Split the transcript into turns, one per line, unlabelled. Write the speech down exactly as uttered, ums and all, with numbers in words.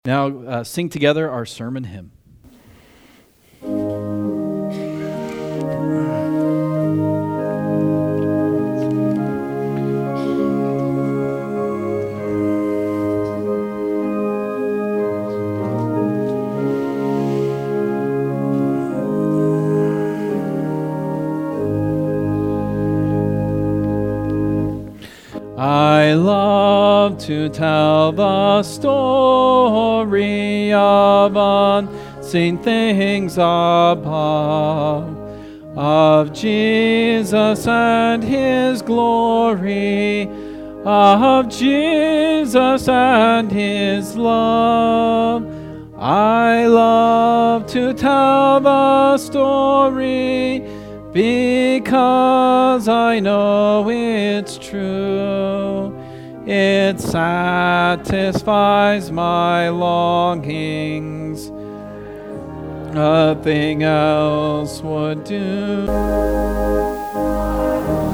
Now uh, sing together our sermon hymn. I love to tell the story of unseen things above, of Jesus and His glory, of Jesus and His love. I love to tell the story because I know it's true. It satisfies my longings. Nothing else would do.